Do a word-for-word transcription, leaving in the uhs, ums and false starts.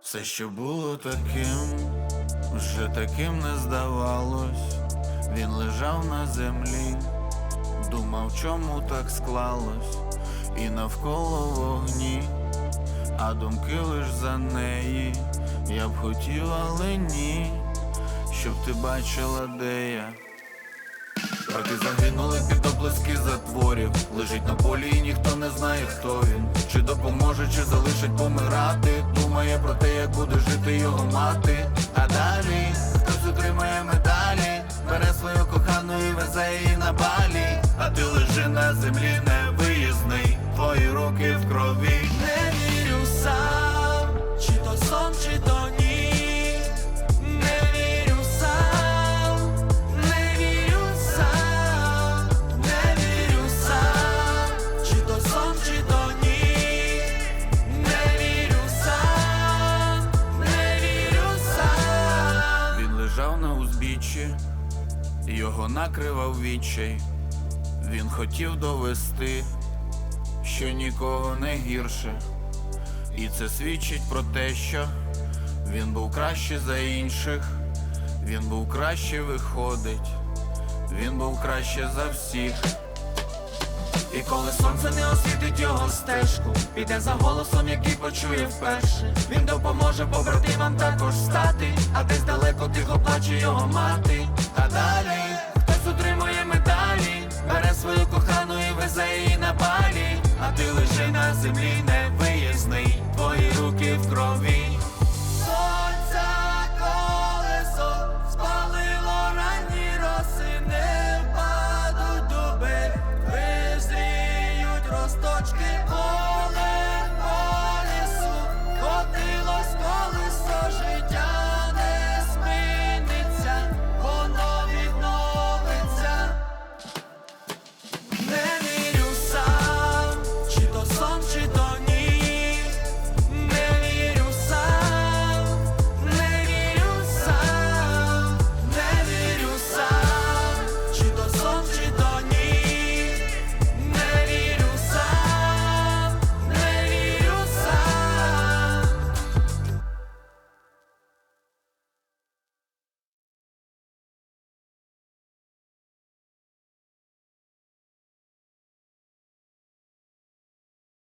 Все, що було таким, вже таким не здавалось. Він лежав на землі, думав, чому так склалось, і навколо вогні, а думки лиш за неї. Я б хотів, але ні, щоб ти бачила, де я. Роки загинули під оплески затворів. Лежить на полі і ніхто не знає, хто він. Чи допоможе, чи залишить помирати. Думає про те, як буде жити його мати. А далі хтось отримає медалі, бере свою кохану і везе її на Балі. А ти лежи на землі невиїзний, твої руки в крові. Не вірю сам, чи то сон, чи то ні. Не вірю сам, не вірю сам, не вірю сам, чи то сон, чи то ні. Не вірю сам, не вірю сам. Він лежав на узбіччі, його накривав відчай. Він хотів довести, що нікого не гірше. І це свідчить про те, що він був краще за інших. Він був краще, виходить, він був краще за всіх. І коли сонце не освітить його стежку, піде за голосом, який почує вперше. Він допоможе побратимам також встати, а десь далеко тихо плаче його мати. А далі хтось отримує медалі, бере свою кохану і везе її на Балі. А ти лежи на землі